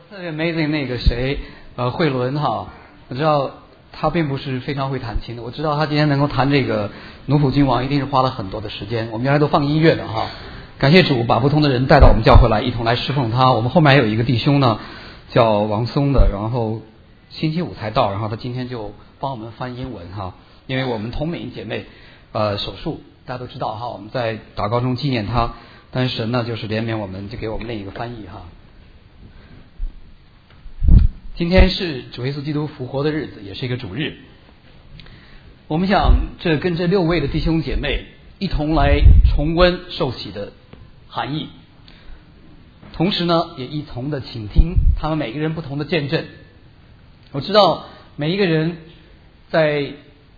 特别 amazing 那个谁，慧伦哈，我知道他并不是非常会弹琴的，我知道他今天能够弹这个奴仆君王，一定是花了很多的时间。我们原来都放音乐的哈，感谢主把不同的人带到我们教会来，一同来侍奉他。我们后面还有一个弟兄呢，叫王松的，然后星期五才到，然后他今天就帮我们翻英文哈，因为我们同美姐妹手术大家都知道哈，我们在祷告中纪念他，但是神呢就是怜悯我们，就给我们另一个翻译哈。今天是主耶稣基督复活的日子，也是一个主日。我们想跟这6位的弟兄姐妹一同来重温受洗的含义，同时呢也一同的倾听他们每个人不同的见证。我知道每一个人在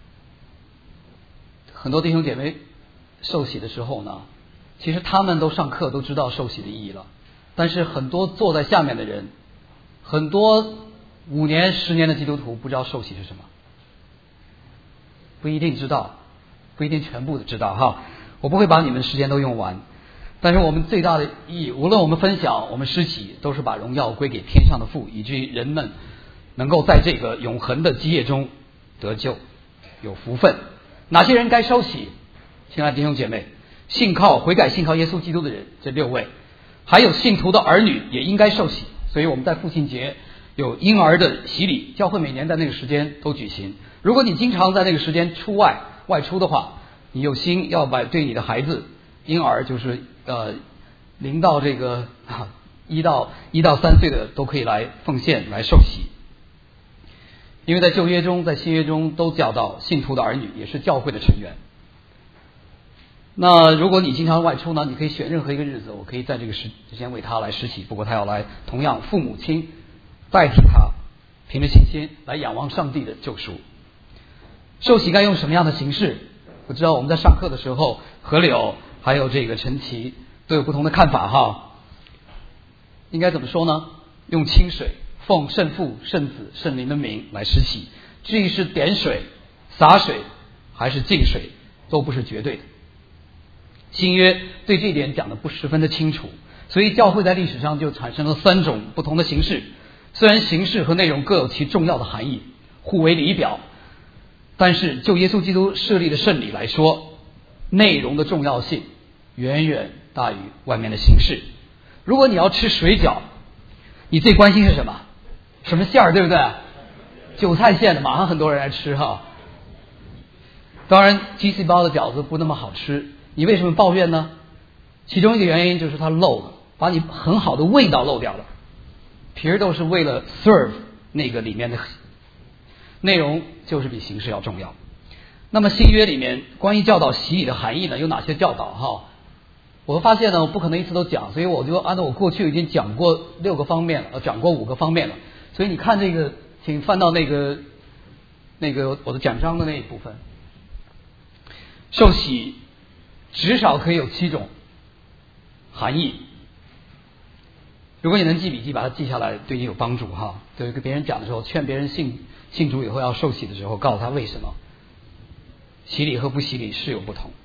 很多弟兄姐妹受洗的时候呢，其实他们都上课都知道受洗的意义了，但是很多坐在下面的人，很多5年10年的基督徒不知道受洗是什么，不一定知道，不一定全部的知道哈。我不会把你们时间都用完，但是我们最大的意义，无论我们分享我们施洗，都是把荣耀归给天上的父，以至于人们能够在这个永恒的基业中得救，有福分。哪些人该受洗？亲爱的弟兄姐妹，信靠悔改信靠耶稣基督的人，这6位，还有信徒的儿女也应该受洗。所以我们在父亲节有婴儿的洗礼，教会每年在那个时间都举行。如果你经常在那个时间外出的话，你有心要对你的孩子婴儿，就是0到这个1到3岁的都可以来奉献来受洗。因为在旧约中在新约中都教导信徒的儿女也是教会的成员。那如果你经常外出呢，你可以选任何一个日子，我可以在这个时间为他来施洗，不过他要来同样父母亲代替他，凭着信心来仰望上帝的救赎。受洗该用什么样的形式？我知道我们在上课的时候，何柳还有这个陈奇都有不同的看法哈。应该怎么说呢？用清水奉圣父圣子圣灵的名来施洗，至于是点水洒水还是浸水都不是绝对的。新约对这一点讲的不十分的清楚，所以教会在历史上就产生了3种不同的形式。虽然形式和内容各有其重要的含义，互为里表，但是就耶稣基督设立的圣礼来说，内容的重要性远远大于外面的形式。如果你要吃水饺，你最关心是什么？什么馅儿，对不对？韭菜馅的，马上很多人来吃哈。当然鸡丝包的饺子不那么好吃，你为什么抱怨呢？其中一个原因就是它漏了，把你很好的味道漏掉了。皮儿都是为了 serve 那个里面的内容，就是比形式要重要。那么新约里面关于教导洗礼的含义呢，有哪些教导哈？我发现呢，我不可能一次都讲，所以我就按照我过去已经讲过6个方面了，讲过5个方面了。所以你看这个，请翻到那个我的讲章的那一部分。受洗至少可以有7种含义。如果你能记笔记，把它记下来，对你有帮助哈。对，跟别人讲的时候，劝别人信主以后要受洗的时候，告诉他为什么洗礼和不洗礼是有不同。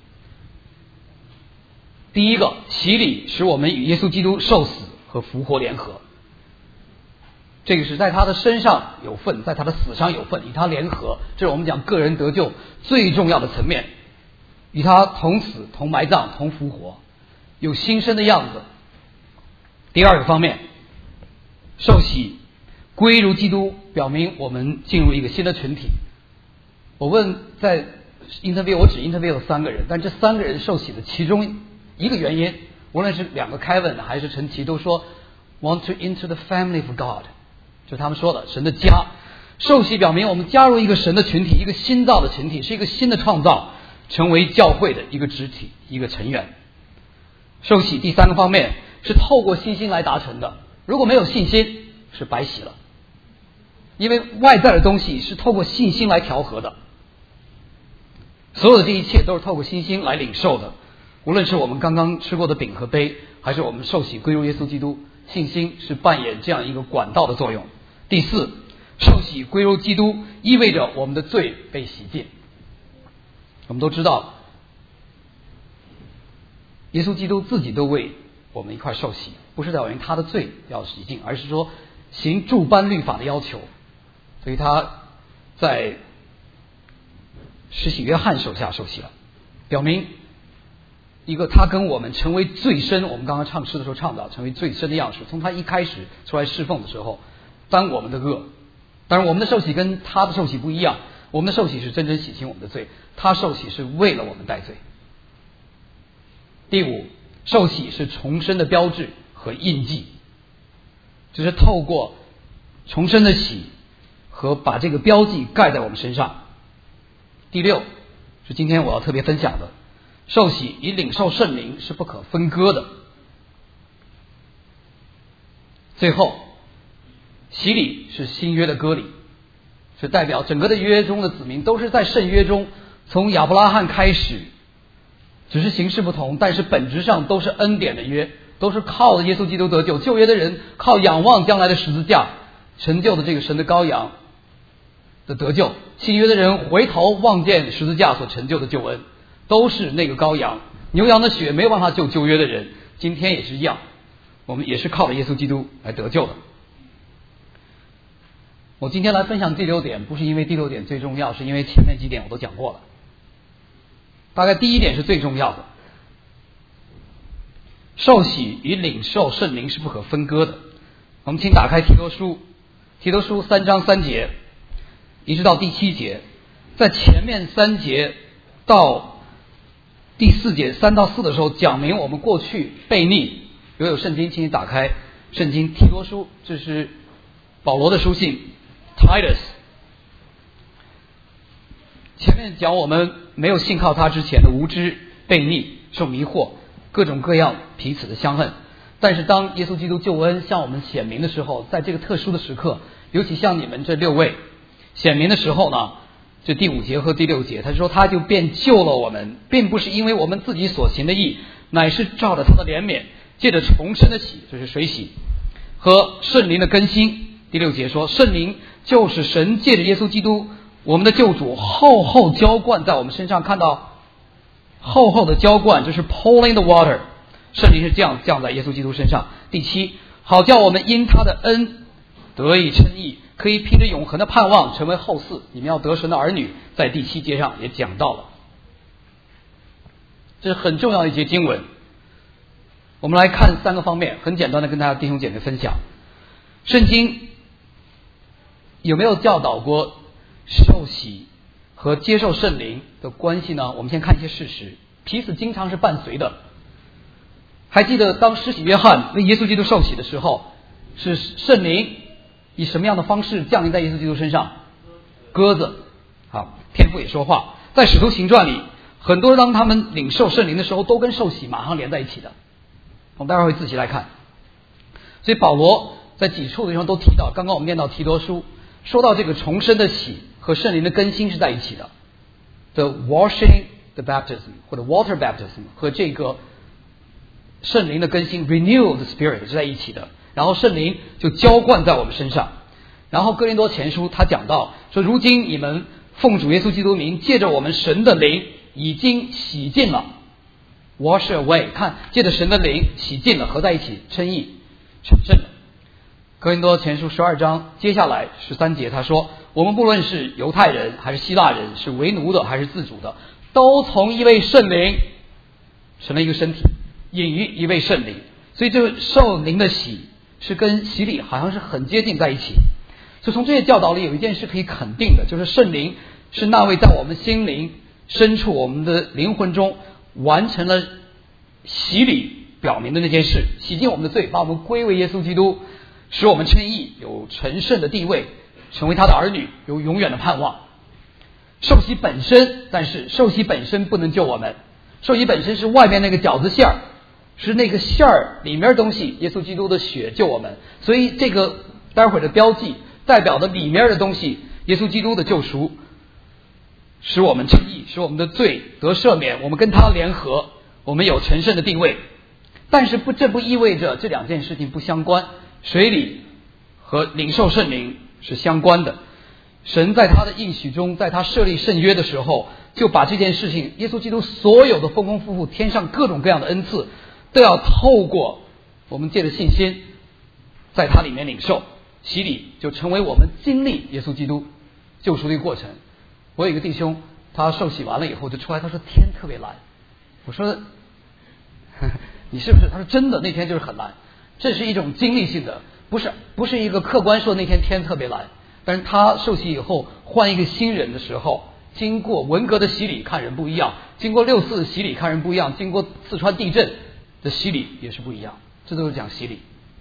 第一个，洗礼使我们与耶稣基督受死和复活联合，这个是在他的身上有份，在他的死上有份，与他联合，这是我们讲个人得救最重要的层面，与他同死同埋葬同复活，有新生的样子。第二个方面，受洗归入基督，表明我们进入一个新的群体。我问在 interview， 我只 interview 了3个人，但这3个人受洗的其中一个原因，无论是2个 Kevin 还是陈奇，都说 want to enter the family of God， 就是他们说的神的家。受洗表明我们加入一个神的群体，一个新造的群体，是一个新的创造，成为教会的一个肢体，一个成员。受洗第3个方面是透过信心来达成的，如果没有信心是白洗了，因为外在的东西是透过信心来调和的，所有的这一切都是透过信心来领受的。无论是我们刚刚吃过的饼和杯，还是我们受洗归入耶稣基督，信心是扮演这样一个管道的作用。第4，受洗归入基督意味着我们的罪被洗净。我们都知道耶稣基督自己都为我们一块受洗，不是在为他的罪要洗净，而是说行诸般律法的要求，所以他在施洗约翰手下受洗了，表明一个他跟我们成为最深，我们刚刚唱诗的时候唱到成为最深的样式。从他一开始出来侍奉的时候，担我们的恶。当然我们的受洗跟他的受洗不一样，我们的受洗是真正洗清我们的罪，他受洗是为了我们代罪。第五，受洗是重生的标志和印记，就是透过重生的洗和把这个标记盖在我们身上。第六是今天我要特别分享的，受洗与领受圣灵是不可分割的。最后，洗礼是新约的割礼，是代表整个的约中的子民都是在圣约中，从亚伯拉罕开始，只是形式不同，但是本质上都是恩典的约，都是靠着耶稣基督得救。旧约的人靠仰望将来的十字架成就的这个神的羔羊的得救，新约的人回头望见十字架所成就的救恩，都是那个羔羊。牛羊的血没有办法救旧约的人，今天也是一样，我们也是靠着耶稣基督来得救的。我今天来分享第六点，不是因为第六点最重要，是因为前面几点我都讲过了。大概第一点是最重要的，受洗与领受圣灵是不可分割的。我们请打开提多书3章3节一直到第7节，在前面3节到第4节3到4的时候，讲明我们过去悖逆。如果有圣经，请你打开圣经提多书，这是保罗的书信 Titus。 前面讲我们没有信靠他之前的无知、悖逆、受迷惑，各种各样彼此的相恨。但是当耶稣基督救恩向我们显明的时候，在这个特殊的时刻，尤其像你们这6位显明的时候呢，这第5节和第6节，他说他就便救了我们，并不是因为我们自己所行的义，乃是照着他的怜悯，借着重生的洗，就是水洗和圣灵的更新。第6节说，圣灵就是神借着耶稣基督我们的救主厚厚浇灌在我们身上，看到厚厚的浇灌，就是 pouring the water， 圣灵是这样降在耶稣基督身上。第7，好叫我们因他的恩得以称义，可以凭着永恒的盼望成为后嗣，你们要得神的儿女，在第7节上也讲到了。这是很重要的一节经文。我们来看3个方面，很简单的跟大家弟兄姐妹分享。圣经有没有教导过受洗和接受圣灵的关系呢？我们先看一些事实，彼此经常是伴随的。还记得当施洗约翰为耶稣基督受洗的时候，是圣灵以什么样的方式降临在耶稣基督身上？鸽子。好，天父也说话。在使徒行传里，很多当他们领受圣灵的时候，都跟受洗马上连在一起的。我们待会儿会仔细来看。所以保罗在几处的地方都提到，刚刚我们念到提多书，说到这个重生的洗和圣灵的更新是在一起的。The washing, the baptism 或者 water baptism 和这个圣灵的更新 renew the spirit 是在一起的。然后圣灵就浇灌在我们身上。然后哥林多前书他讲到说，如今你们奉主耶稣基督名，借着我们神的灵已经洗净了 wash away， 看借着神的灵洗净了，合在一起称义成圣了。哥林多前书12章接下来13节他说，我们不论是犹太人还是希腊人，是为奴的还是自主的，都从一位圣灵成了一个身体，隐于一位圣灵。所以这个受灵的洗是跟洗礼好像是很接近在一起。所以从这些教导里有一件事可以肯定的，就是圣灵是那位在我们心灵深处我们的灵魂中完成了洗礼表明的那件事，洗净我们的罪，把我们归为耶稣基督，使我们称义，有成圣的地位，成为他的儿女，有永远的盼望。受洗本身，但是受洗本身不能救我们，受洗本身是外面那个饺子馅儿，是那个馅儿里面的东西，耶稣基督的血救我们。所以这个待会儿的标记代表的里面的东西，耶稣基督的救赎，使我们称义，使我们的罪得赦免，我们跟他联合，我们有成圣的地位。但是这不意味着这两件事情不相关，水礼和领受圣灵是相关的。神在他的应许中，在他设立圣约的时候，就把这件事情，耶稣基督所有的丰丰富富，天上各种各样的恩赐，都要透过我们借着信心在他里面领受。 洗礼就成为我们经历耶稣基督救赎的一个过程。我有一个弟兄，他受洗完了以后就出来，他说天特别蓝。我说你是不是？他说真的，那天就是很蓝。这是一种经历性的，不是一个客观说那天天特别蓝。但是他受洗以后换一个新人的时候，经过文革的洗礼看人不一样，经过6·4的洗礼看人不一样，经过四川地震的洗礼也是不一样。这都是讲洗礼。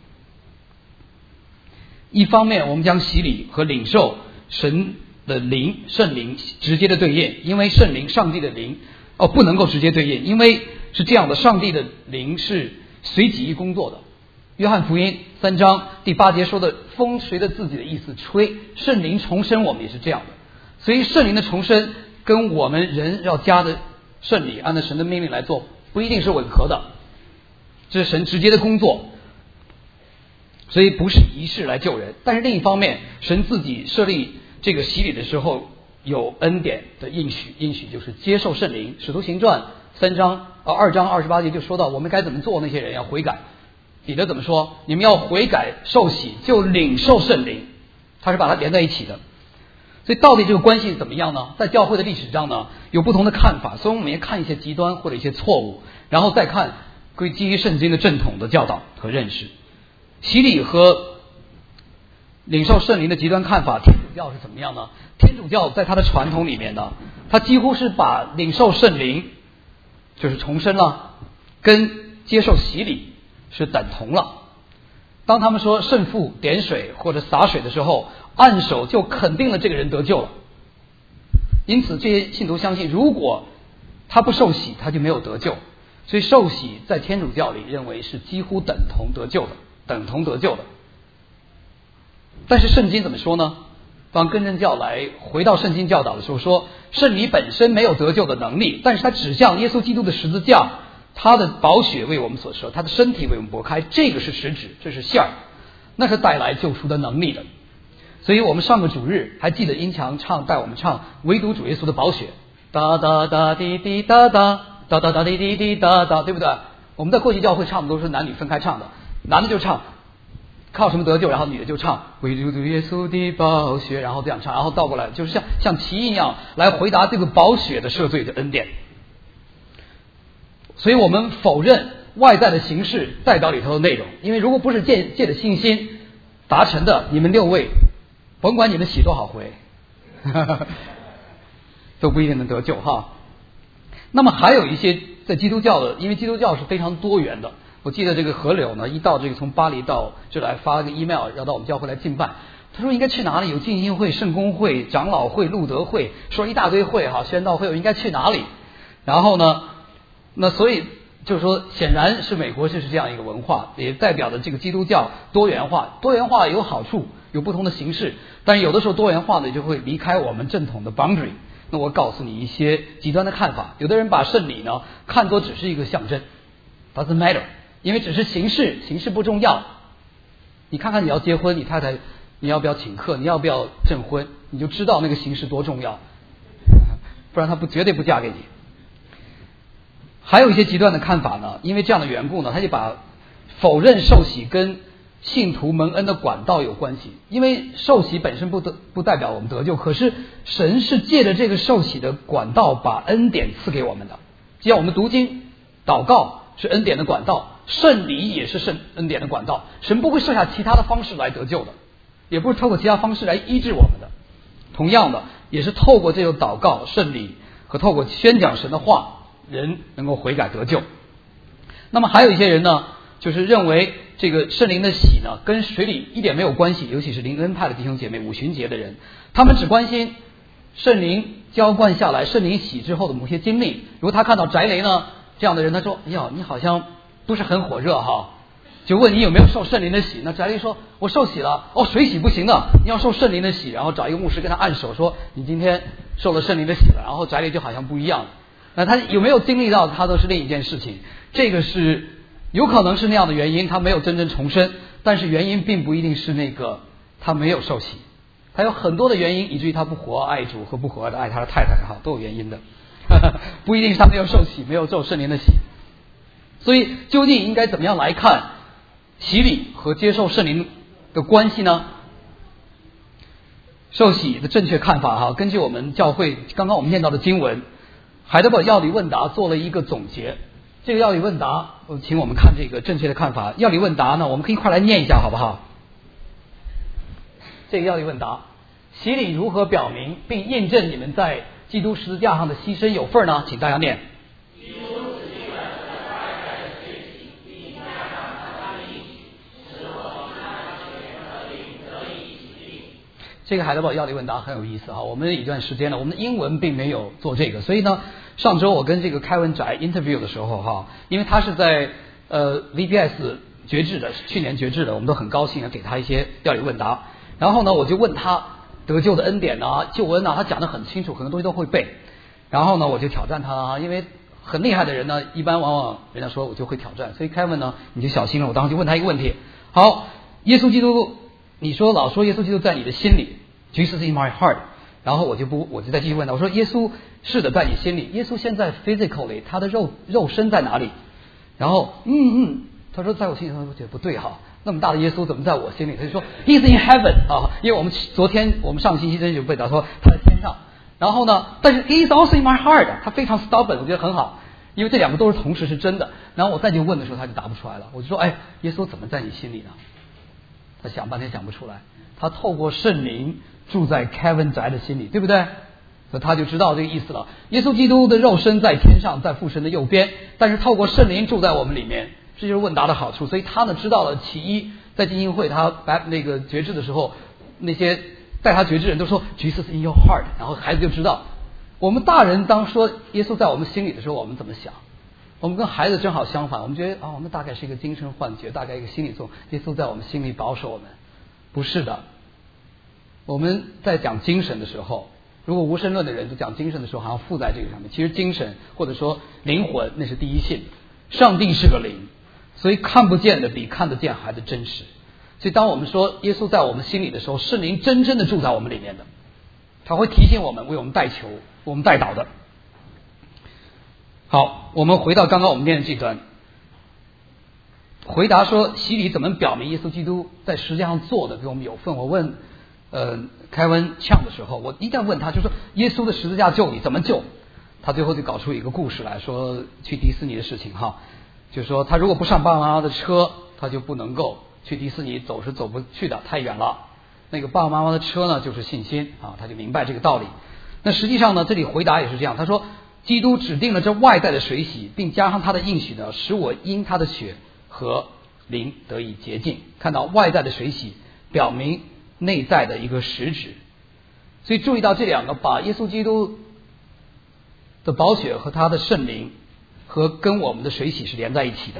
一方面我们将洗礼和领受神的灵圣灵直接的对应，因为圣灵上帝的灵不能够直接对应，因为是这样的，上帝的灵是随己意工作的。约翰福音3章第8节说的风随着自己的意思吹，圣灵重生我们也是这样的。所以圣灵的重生跟我们人要加的圣礼按照神的命令来做不一定是吻合的，这是神直接的工作，所以不是仪式来救人。但是另一方面，神自己设立这个洗礼的时候有恩典的应许就是接受圣灵。使徒行传2章28节就说到我们该怎么做，那些人要悔改。彼得怎么说？你们要悔改受洗就领受圣灵，他是把它连在一起的。所以到底这个关系怎么样呢？在教会的历史上呢有不同的看法，所以我们也看一些极端或者一些错误，然后再看基于圣经的正统的教导和认识。洗礼和领受圣灵的极端看法，天主教是怎么样呢？天主教在它的传统里面呢，它几乎是把领受圣灵就是重生了跟接受洗礼是等同了。当他们说圣父点水或者洒水的时候，按手就肯定了这个人得救了。因此这些信徒相信，如果他不受洗他就没有得救，所以受洗在天主教里认为是几乎等同得救的。但是圣经怎么说呢？当根正教来回到圣经教导的时候说，圣灵本身没有得救的能力，但是它指向耶稣基督的十字架，他的宝血为我们所舍，他的身体为我们剥开，这个是实质，这是馅儿，那是带来救赎的能力的。所以我们上个主日还记得音强带我们唱唯独主耶稣的宝血，哒哒哒滴滴哒哒哒哒哒滴滴滴哒哒，对不对？我们在过去教会唱的都是男女分开唱的，男的就唱靠什么得救，然后女的就唱唯独主耶稣的宝血，然后这样唱，然后倒过来就是像奇异一样来回答这个宝血的赦罪的恩典。所以我们否认外在的形式代表里头的内容，因为如果不是借着信心达成的，你们6位甭管你们洗多少回都不一定能得救哈。那么还有一些在基督教的，因为基督教是非常多元的。我记得这个何柳呢，一到这个从巴黎到这来发了个 email 要到我们教会来敬拜，他说应该去哪里？有浸信会、圣公会、长老会、路德会，说一大堆会哈，宣道会，我应该去哪里？然后呢，那所以就是说，显然是美国就是这样一个文化，也代表着这个基督教多元化。多元化有好处，有不同的形式，但是有的时候多元化呢就会离开我们正统的 boundary。那我告诉你一些极端的看法，有的人把圣礼呢看作只是一个象征 ，doesn't matter， 因为只是形式不重要。你看看你要结婚，你太太你要不要请客，你要不要证婚，你就知道那个形式多重要，不然她绝对不嫁给你。还有一些极端的看法呢，因为这样的缘故呢，他就把否认受洗跟信徒蒙恩的管道有关系。因为受洗本身不代表我们得救，可是神是借着这个受洗的管道把恩典赐给我们的。只要我们读经祷告是恩典的管道，圣礼也是恩典的管道，神不会设下其他的方式来得救的，也不是透过其他方式来医治我们的。同样的，也是透过这种祷告圣礼和透过宣讲神的话，人能够悔改得救。那么还有一些人呢，就是认为这个圣灵的洗呢跟水礼一点没有关系，尤其是灵恩派的弟兄姐妹、五旬节的人，他们只关心圣灵浇灌下来、圣灵洗之后的某些经历。如果他看到翟雷呢这样的人，他说：“哎呀，你好像不是很火热哈。”就问你有没有受圣灵的洗？那翟雷说：“我受洗了。”哦，水洗不行的，你要受圣灵的洗。然后找一个牧师跟他按手说：“你今天受了圣灵的洗了。”然后翟雷就好像不一样。那他有没有经历到，他都是另一件事情。这个是有可能是那样的原因，他没有真正重生，但是原因并不一定是那个他没有受洗，他有很多的原因，以至于他不活爱主和不活的爱他的太太哈，都有原因的，不一定是他没有受洗，没有受圣灵的洗。所以究竟应该怎么样来看洗礼和接受圣灵的关系呢？ 受洗的正确看法哈，根据我们教会刚刚我们念到的经文，海德堡要理问答做了一个总结。这个要理问答，请我们看这个正确的看法。要理问答呢，我们可以一块来念一下好不好？这个要理问答，洗礼如何表明并印证你们在基督十字架上的牺牲有份呢？请大家念。这个海德堡要理问答很有意思啊！我们一段时间了，我们的英文并没有做这个，所以呢，上周我跟这个凯文宅 interview 的时候哈，因为他是在VBS 决志的，去年决志的，我们都很高兴的给他一些要理问答。然后呢，我就问他得救的恩典啊、救恩啊，他讲得很清楚，很多东西都会背。然后呢，我就挑战他啊，因为很厉害的人呢，一般往往人家说我就会挑战，所以凯文呢你就小心了。我当时就问他一个问题：好，耶稣基督。你说老说耶稣基督在你的心里 ，Jesus in my heart， 然后我就再继续问他，我说耶稣是的在你心里，耶稣现在 physically 他的肉身在哪里？然后他说在我心里，我觉得不对哈，那么大的耶稣怎么在我心里？他就说 He's in heaven 啊，因为我们上个星期真就被他说他在天上，然后呢，但是 He's also in my heart， 他非常 stubborn， 我觉得很好，因为这两个都是同时是真的。然后我再去问的时候，他就答不出来了，我就说哎，耶稣怎么在你心里呢？他想半天想不出来，他透过圣灵住在 Kevin 宅的心里，对不对？所以他就知道这个意思了。耶稣基督的肉身在天上，在父神的右边，但是透过圣灵住在我们里面，这就是问答的好处。所以他呢知道了，其一在浸信会他那个决志的时候，那些带他决志人都说 Jesus in your heart， 然后孩子就知道。我们大人当说耶稣在我们心里的时候，我们怎么想？我们跟孩子正好相反，我们觉得我们大概是一个精神幻觉，大概一个心理作用，耶稣在我们心里保守我们。不是的，我们在讲精神的时候，如果无神论的人就讲精神的时候，好像附在这个上面。其实精神或者说灵魂那是第一性，上帝是个灵，所以看不见的比看得见还的真实。所以当我们说耶稣在我们心里的时候，圣灵真正的住在我们里面的，他会提醒我们，为我们代求，为我们代祷的。好，我们回到刚刚我们念的这段，回答说洗礼怎么表明耶稣基督在十字架上做的跟我们有份。我问凯文呛的时候，我一旦问他就说耶稣的十字架救你怎么救，他最后就搞出一个故事来说去迪士尼的事情哈，就是说他如果不上爸爸妈妈的车，他就不能够去迪士尼，走是走不去的，太远了。那个爸爸妈妈的车呢就是信心啊，他就明白这个道理。那实际上呢，这里回答也是这样，他说基督指定了这外在的水洗，并加上他的应许呢，使我因他的血和灵得以洁净。看到外在的水洗表明内在的一个实质，所以注意到这两个把耶稣基督的宝血和他的圣灵和跟我们的水洗是连在一起的。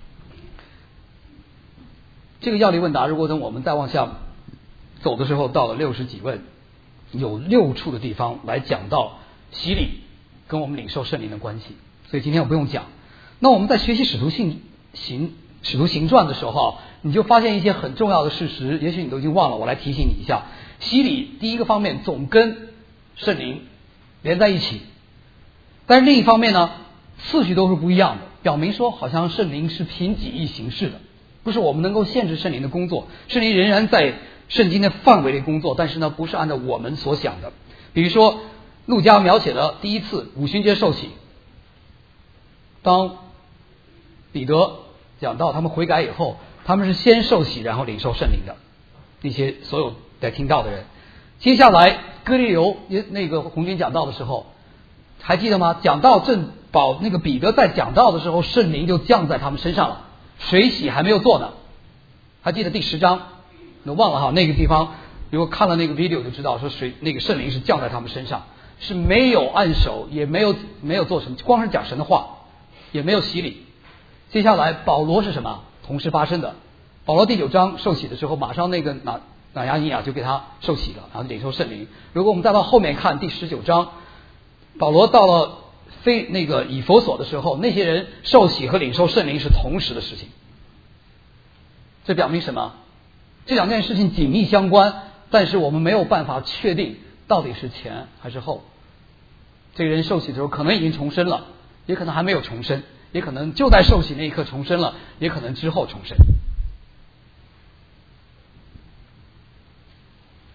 这个要理问答，如果等我们再往下走的时候，到了60几问，有6处的地方来讲到洗礼跟我们领受圣灵的关系，所以今天我不用讲。那我们在学习使徒行传的时候，你就发现一些很重要的事实，也许你都已经忘了，我来提醒你一下。洗礼第一个方面总跟圣灵连在一起，但是另一方面呢，次序都是不一样的，表明说好像圣灵是凭己意行事的，不是我们能够限制圣灵的工作，圣灵仍然在圣经的范围内工作，但是呢不是按照我们所想的。比如说路加描写了第一次五旬节受洗，当彼得讲到他们悔改以后，他们是先受洗然后领受圣灵的，那些所有在听到的人。接下来哥尼流那个红军讲道的时候，还记得吗？讲道正那个彼得在讲道的时候，圣灵就降在他们身上了，水洗还没有做呢。还记得第10章？我忘了哈，那个地方如果看了那个 video 就知道，说那个圣灵是降在他们身上，是没有按手，也没有做什么，光是讲神的话，也没有洗礼。接下来保罗是什么？同时发生的。保罗第9章受洗的时候，马上那个拿亚尼亚就给他受洗了，然后领受圣灵。如果我们再到后面看第19章，保罗到了那个以弗所的时候，那些人受洗和领受圣灵是同时的事情。这表明什么？这两件事情紧密相关，但是我们没有办法确定到底是前还是后。这个人受洗的时候可能已经重生了，也可能还没有重生，也可能就在受洗那一刻重生了，也可能之后重生。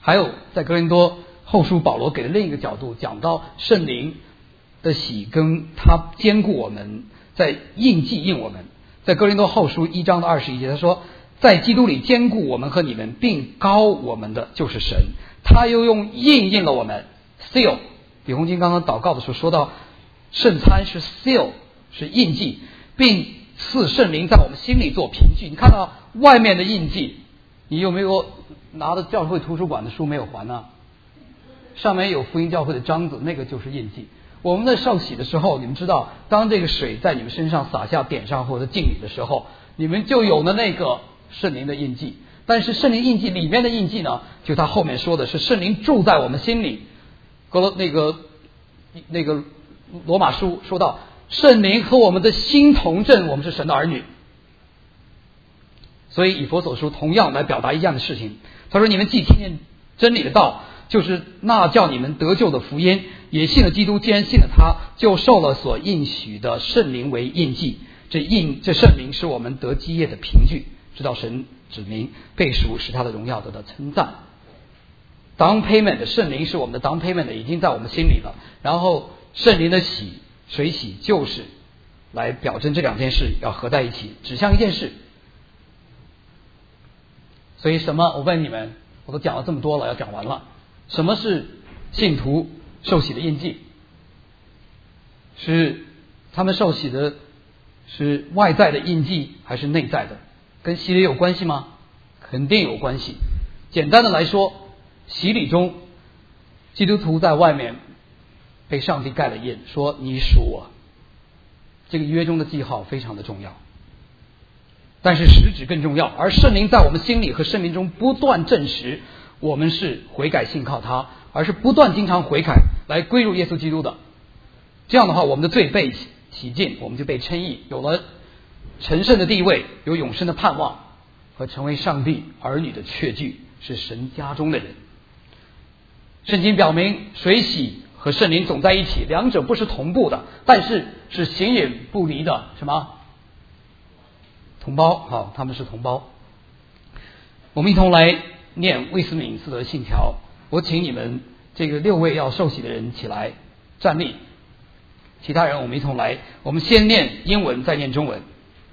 还有在哥林多后书，保罗给了另一个角度，讲到圣灵的喜跟他兼顾我们，在印记印我们。在哥林多后书1章的21节，他说，在基督里兼顾我们和你们，并膏我们的就是神，他又用印了我们 seal。 李洪金刚刚祷告的时候说到，圣餐是 seal， 是印记，并赐圣灵在我们心里做凭据。你看到外面的印记，你有没有拿着教会图书馆的书没有还呢？上面有福音教会的章子，那个就是印记。我们在受洗的时候，你们知道，当这个水在你们身上洒下、点上或者敬礼的时候，你们就有了那个圣灵的印记。但是圣灵印记里面的印记呢，就他后面说的是圣灵住在我们心里。那个罗马书说到，圣灵和我们的心同证，我们是神的儿女。所以以弗所书同样来表达一样的事情。他说，你们既听见真理的道，就是那叫你们得救的福音，也信了基督，既然信了他，就受了所应许的圣灵为印记。这圣灵是我们得基业的凭据，知道神指明被赎使他的荣耀得到称赞。down payment 的圣灵是我们的 down payment， 已经在我们心里了。然后圣灵的洗水洗就是来表征这两件事要合在一起，指向一件事。所以什么？我问你们，我都讲了这么多了，要讲完了。什么是信徒受洗的印记？是他们受洗的是外在的印记还是内在的？跟洗礼有关系吗？肯定有关系。简单的来说，洗礼中基督徒在外面被上帝盖了印，说你属我，这个约中的记号非常的重要，但是实质更重要。而圣灵在我们心里和生命中不断证实我们是悔改信靠他，而是不断经常悔改来归入耶稣基督的。这样的话，我们的罪被洗净，我们就被称义，有了成圣的地位，有永生的盼望，和成为上帝儿女的确据，是神家中的人。圣经表明，水洗和圣灵总在一起，两者不是同步的，但是是形影不离的什么同胞。好，他们是同胞。我们一同来念卫斯敏斯特信条。我请你们这个6位要受洗的人起来站立，其他人我们一同来。我们先念英文，再念中文。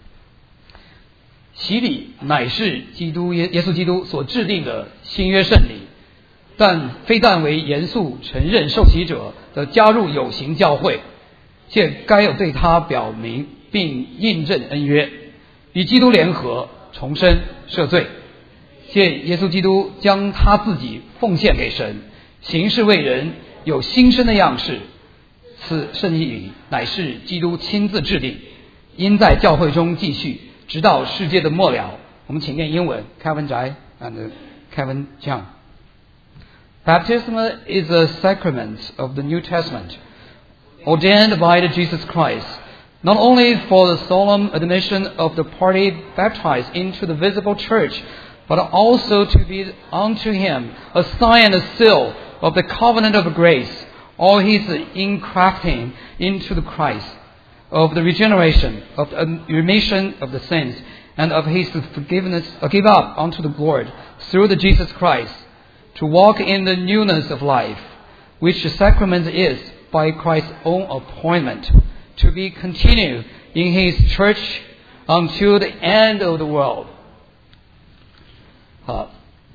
洗礼乃是耶稣基督所制定的新约圣礼，但非但为严肃承认受洗者的加入有形教会，且该有对他表明并印证恩约，与基督联合，重生赦罪。借耶稣基督将他自己奉献给神，行事为人有新生的样式。此圣礼乃是基督亲自制定，应在教会中继续，直到世界的末了。我们请念英文 Kevin Jai and Kevin Jiang。 Baptism is a sacrament of the New Testament, ordained by Jesus Christ, not only for the solemn admission of the party baptized into the visible church, but also to be unto him a sign and a seal of the covenant of grace, all his incrafting into the Christ, of the regeneration, of the remission of the sins, and of his forgiveness, give up unto the Lord through the Jesus Christ, to walk in the newness of life, which the sacrament is by Christ's own appointment, to be continued in his church until the end of the world. 好，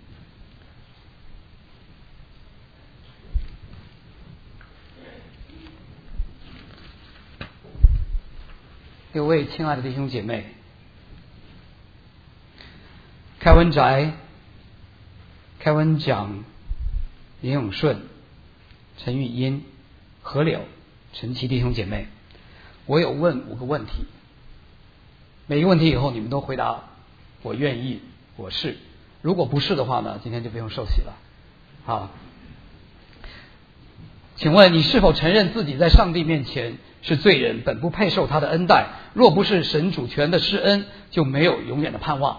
六位亲爱的弟兄姐妹，开文宅、开文讲、林永顺、陈玉英、何柳、陈琦弟兄姐妹，我有问5个问题，每一个问题以后你们都回答我愿意，我是。如果不是的话呢，今天就不用受洗了。好，请问你是否承认自己在上帝面前是罪人，本不配受他的恩待？若不是神主权的施恩，就没有永远的盼望。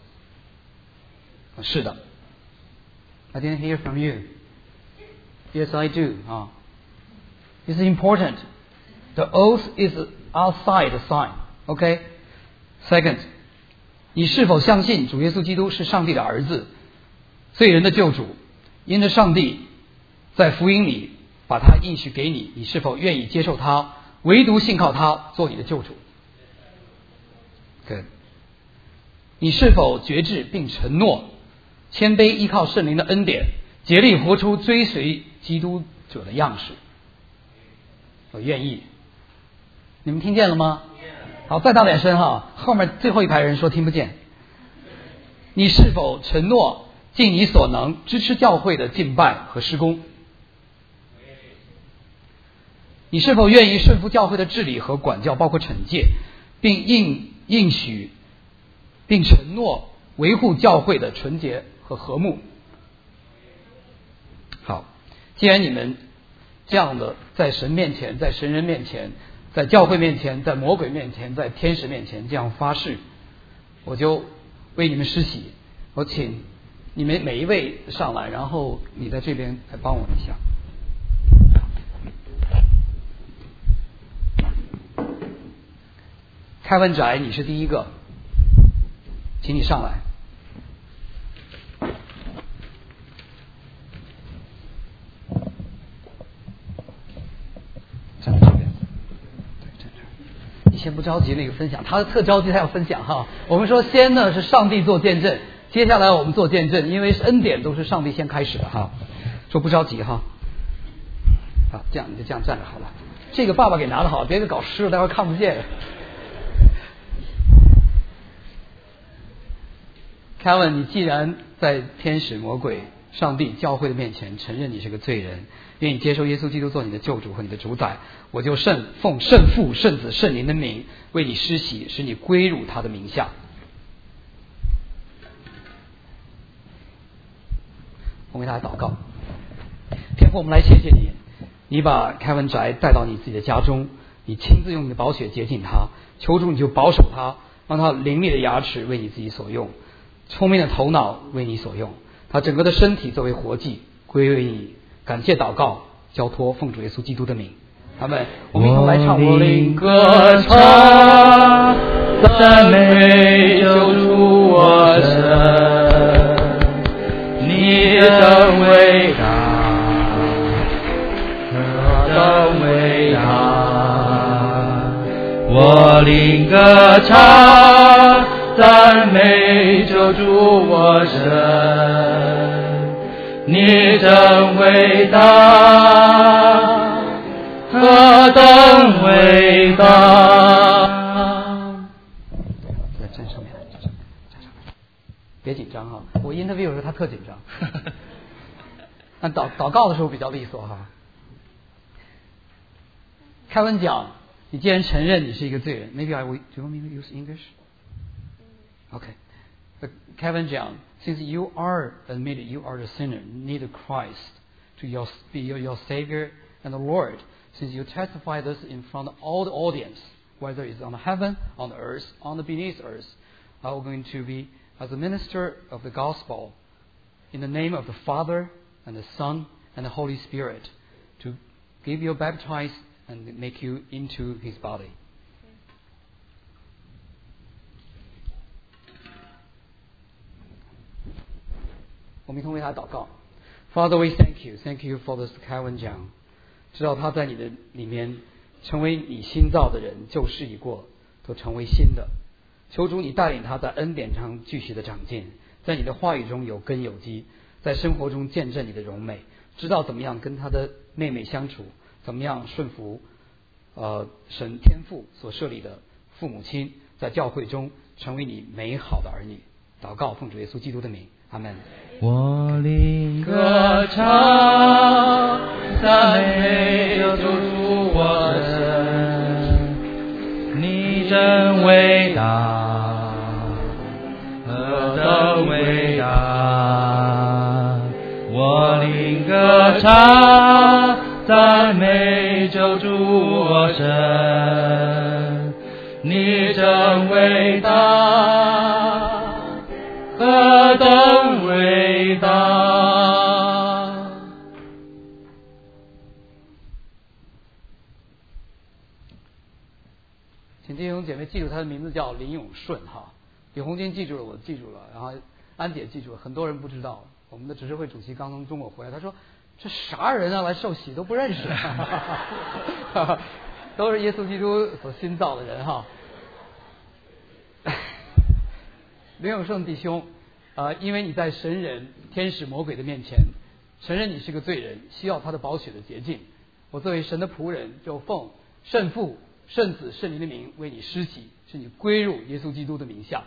是的。I didn't hear from you. Yes, I do. It's important. The oath is outside the sign. Okay? Second, 你是否相信主耶稣基督是上帝的儿子，罪人的救主， 因着上帝在福音里把他应许给你，你是否愿意接受他，唯独信靠他做你的救主？ Good. 你是否决志并承诺谦卑依靠圣灵的恩典，竭力活出追随基督者的样式？我愿意。你们听见了吗？好，再大点声哈，后面最后一排人说听不见。你是否承诺尽你所能支持教会的敬拜和施工？你是否愿意顺服教会的治理和管教，包括惩戒，并应许并承诺维护教会的纯洁和和睦？好，既然你们这样的在神面前，在神人面前，在教会面前，在魔鬼面前，在天使面前这样发誓，我就为你们施洗。我请你们每一位上来，然后你在这边来帮我一下。开文宅，你是第一个，请你上来。站在这边，对，站这儿。你先不着急那个分享，他特着急，他要分享哈。我们说先呢是上帝做见证，接下来我们做见证，因为恩典都是上帝先开始的哈。说不着急哈。好，这样你就这样站着好了。这个爸爸给拿的好，别给搞湿了，待会儿看不见。凯文，你既然在天使、魔鬼、上帝、教会的面前承认你是个罪人，愿意接受耶稣基督做你的救主和你的主宰，我就奉圣父、圣子、圣灵的名为你施洗，使你归入他的名下。我为他来祷告。天父，我们来谢谢你，你把凯文宅带到你自己的家中，你亲自用你的宝血洁净他，求主你就保守他，让他伶俐的牙齿为你自己所用，聪明的头脑为你所用，他整个的身体作为活祭归为你。感谢祷告，交托奉主耶稣基督的名，阿们。我们一同来唱。我灵歌唱，赞美救主我神，你真伟大，何等伟大！我灵歌唱，赞美救主我神，你真伟大，何等伟大！在站上面，站上面，别紧张哈。我 interview 的时候他特紧张，但祷告的时候比较利索哈。开文讲，你既然承认你是一个罪人 ，maybe I will. Do you want me to use English? Okay. Kevin Jiang, since you are admitted you are the sinner, need Christ to be your Savior and the Lord, since you testify this in front of all the audience, whether it's on heaven, on the earth, on the beneath earth, I'm going to be as a minister of the gospel in the name of the Father and the Son and the Holy Spirit to give you baptized and make you into His body. Father, we thank you for this Kevin Jiang. 知道他在你的里面成为你新造的人，旧事已过，都成为新的。求主你带领他在恩典上继续的长进，在你的话语中有根有基，在生活中见证你的荣美，知道怎么样跟他的妹妹相处，怎么样顺服神天父所设立的父母亲，在教会中成为你美好的儿女。祷告奉主耶稣基督的名，阿们。 我灵歌唱，赞美救主我神，你真伟大，何等伟大！我灵歌唱，赞美救主我神，你真伟大，何等伟大！ 请弟兄姐妹记住他的名字叫林永顺哈，李红军记住了，我记住了，然后安姐记住了，很多人不知道。 我们的执事会主席刚从中国回来，他说这啥人啊来受洗都不认识，都是耶稣基督所新造的人哈。林永胜弟兄，因为你在神人、天使、魔鬼的面前承认你是个罪人，需要他的宝血的洁净，我作为神的仆人，就奉圣父、圣子、圣灵的名为你施洗，使你归入耶稣基督的名下。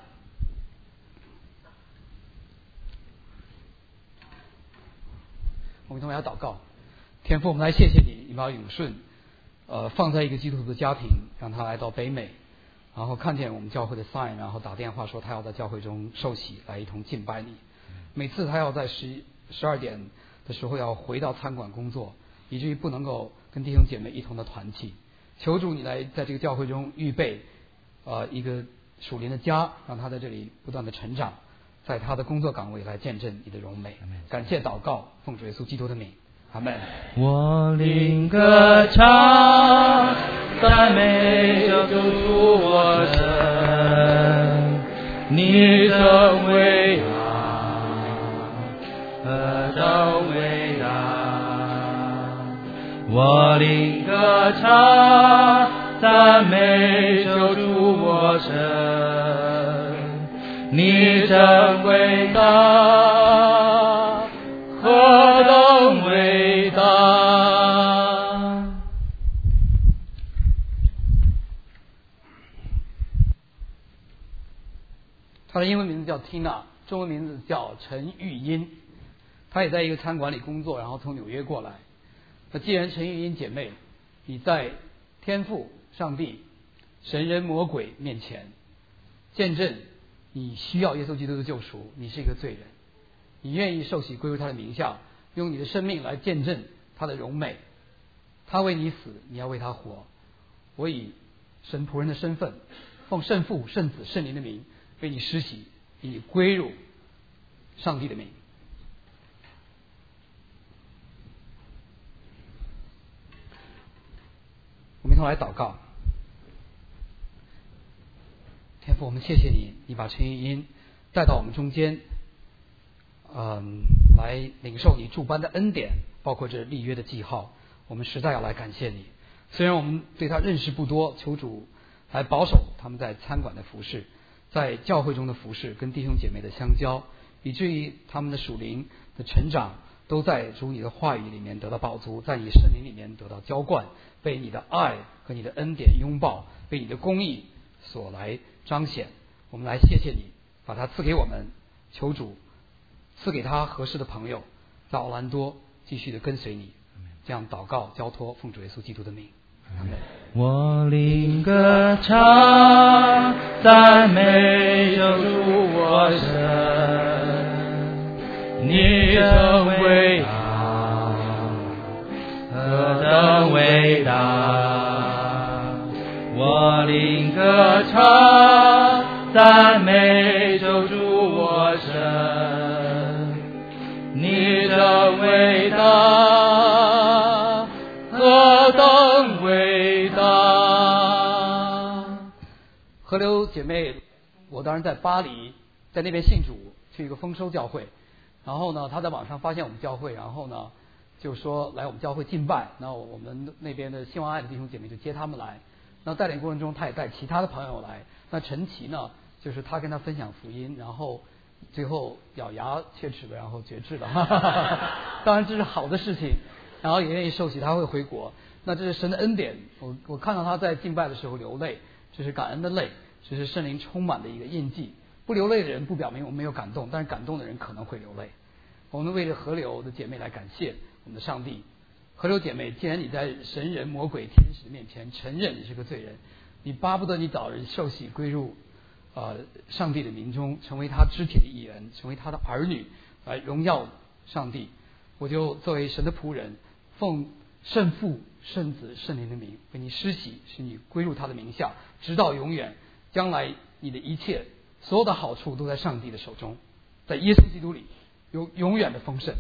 我们同样祷告，天父，我们来谢谢你，你把永顺放在一个基督徒的家庭，让他来到北美，然后看见我们教会的 sign， 然后打电话说他要在教会中受洗，来一同敬拜你。每次他要在12点的时候要回到餐馆工作，以至于不能够跟弟兄姐妹一同的团契。求主你来在这个教会中预备一个属灵的家，让他在这里不断的成长，在他的工作岗位来见证你的荣美。感谢祷告，奉主耶稣基督的名，阿们。 我灵歌唱，赞美救主我神，你真伟大，何等伟大！我灵歌唱，赞美救主我神，你真伟大，何等伟大！ 他的英文名字叫 Tina， 中文名字叫陈玉英。他也在一个餐馆里工作，然后从纽约过来。那既然陈玉英姐妹，你在天父、上帝、神人、魔鬼面前见证你需要耶稣基督的救赎，你是一个罪人，你愿意受洗归入他的名下，用你的生命来见证他的荣美。他为你死，你要为他活。我以神仆人的身份，奉圣父、圣子、圣灵的名为你施洗，以你归入上帝的名。我们一同来祷告。天父，我们谢谢你，你把陈玉英带到我们中间，来领受你诸般的恩典，包括这立约的记号。我们实在要来感谢你。虽然我们对他认识不多，求主来保守他们在餐馆的服事，在教会中的服事，跟弟兄姐妹的相交，以至于他们的属灵的成长都在主你的话语里面得到饱足，在你圣灵里面得到浇灌，被你的爱和你的恩典拥抱，被你的公义所来彰显。我们来谢谢你，把它赐给我们，求主赐给他合适的朋友，在奥兰多继续的跟随你。这样祷告交托，奉主耶稣基督的名，阿们。 我灵歌唱，赞美救主我神，你真伟大，何等伟大！我灵歌唱，赞美救主我神，你真伟大，何等伟大！ 河流姐妹，我当时在巴黎，在那边信主，去一个丰收教会。然后呢，她在网上发现我们教会，然后呢就说来我们教会敬拜。那我们那边的兴旺爱的弟兄姐妹就接他们来。那带领过程中，他也带其他的朋友来。那陈琦呢，就是他跟他分享福音，然后最后咬牙切齿的，然后决志了。当然这是好的事情，然后也愿意受洗，他会回国。那这是神的恩典。我看到他在敬拜的时候流泪，这是感恩的泪，这是圣灵充满的一个印记。不流泪的人不表明我们没有感动，但是感动的人可能会流泪。我们为了河流的姐妹来感谢我们的上帝。河流姐妹，既然你在神人、魔鬼、天使面前承认你是个罪人，你巴不得你早日受洗归入上帝的名中，成为他肢体的一员，成为他的儿女，来荣耀上帝。我就作为神的仆人，奉圣父、圣子、圣灵的名为你施洗，使你归入他的名下，直到永远。将来你的一切所有的好处都在上帝的手中，在耶稣基督里有永远的丰盛。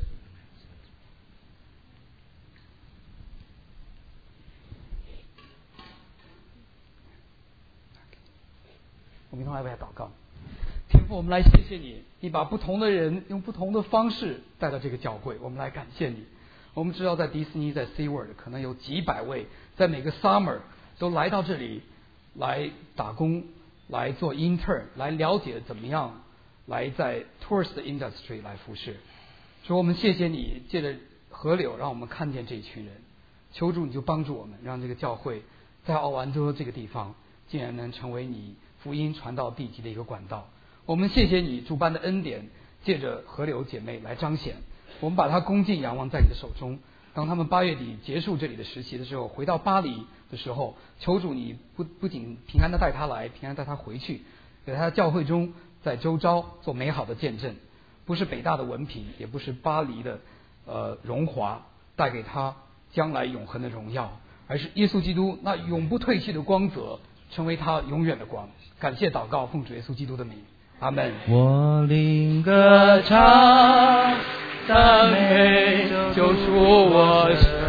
我们一同来为他祷告。 天父，我们来谢谢你，你把不同的人用不同的方式带到这个教会，我们来感谢你。我们知道在迪士尼，在 SeaWorld 可能有几百位，在每个 summer 都来到这里来打工，来做 intern， 来了解怎么样来在 tourist industry 来服侍。所以我们谢谢你借着河流让我们看见这一群人，求主你就帮助我们，让这个教会在奥兰多这个地方竟然能成为你福音传到地极的一个管道。我们谢谢你主办的恩典，借着河流姐妹来彰显，我们把它恭敬仰望在你的手中。当他们8月底结束这里的实习的时候，回到巴黎的时候，求主你不仅平安的带他来，平安带他回去，给他的教会中在周遭做美好的见证。不是北大的文凭，也不是巴黎的荣华带给他将来永恒的荣耀，而是耶稣基督那永不褪去的光泽，成为他永远的光。感谢祷告，奉主耶稣基督的名，阿门。 我灵歌唱，赞美救赎我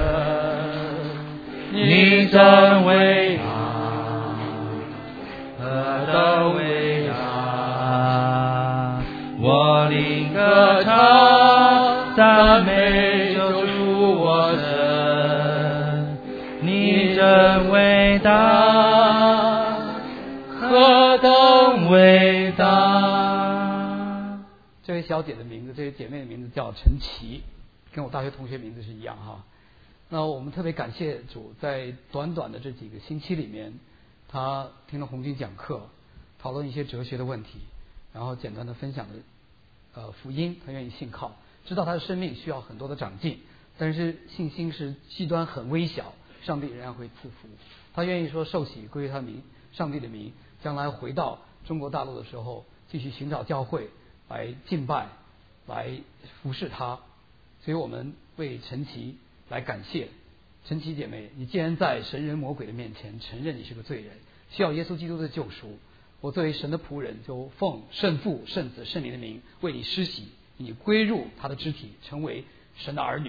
神，你真伟大，何等伟大！我灵歌唱，赞美救赎我神，你真伟大，何等伟大！ 这位小姐的名字，这位姐妹的名字叫陈琦，跟我大学同学名字是一样哈。那我们特别感谢主，在短短的这几个星期里面，他听了红军讲课，讨论一些哲学的问题，然后简单的分享了福音，他愿意信靠，知道他的生命需要很多的长进，但是信心是极端很微小，上帝仍然会赐福。他愿意说受洗归于他名，上帝的名，将来回到中国大陆的时候，继续寻找教会来敬拜，来服侍他。所以我们为陈琦来感谢。陈琦姐妹，你既然在神人魔鬼的面前承认你是个罪人，需要耶稣基督的救赎，我作为神的仆人，就奉圣父圣子圣灵的名为你施洗，你归入他的肢体，成为神的儿女。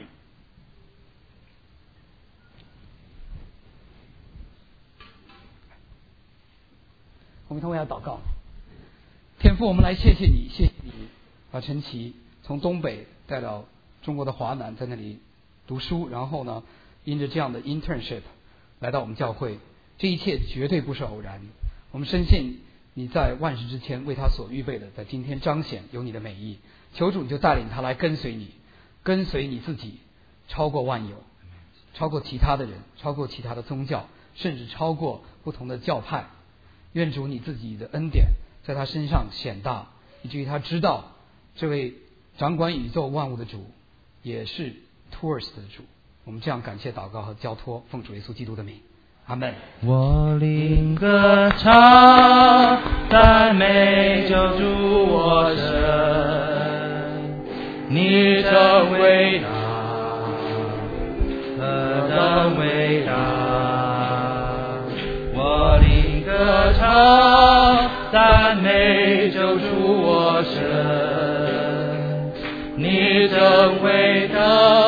我们同为他祷告。天父，我们来谢谢你，谢谢你把陈琦从东北带到中国的华南，在那里读书，然后呢，因着这样的 internship 来到我们教会，这一切绝对不是偶然。我们深信你在万事之前为他所预备的，在今天彰显有你的美意。求主你就带领他来跟随你，跟随你自己，超过万有，超过其他的人，超过其他的宗教，甚至超过不同的教派。愿主你自己的恩典在他身上显大，以至于他知道这位掌管宇宙万物的主也是 tourist 的主。我们这样感谢祷告和交托，奉主耶稣基督的名，阿门。 我灵歌唱，赞美救主我神，你真伟大，何等伟大！我灵歌唱，赞美救主我神，你真伟大。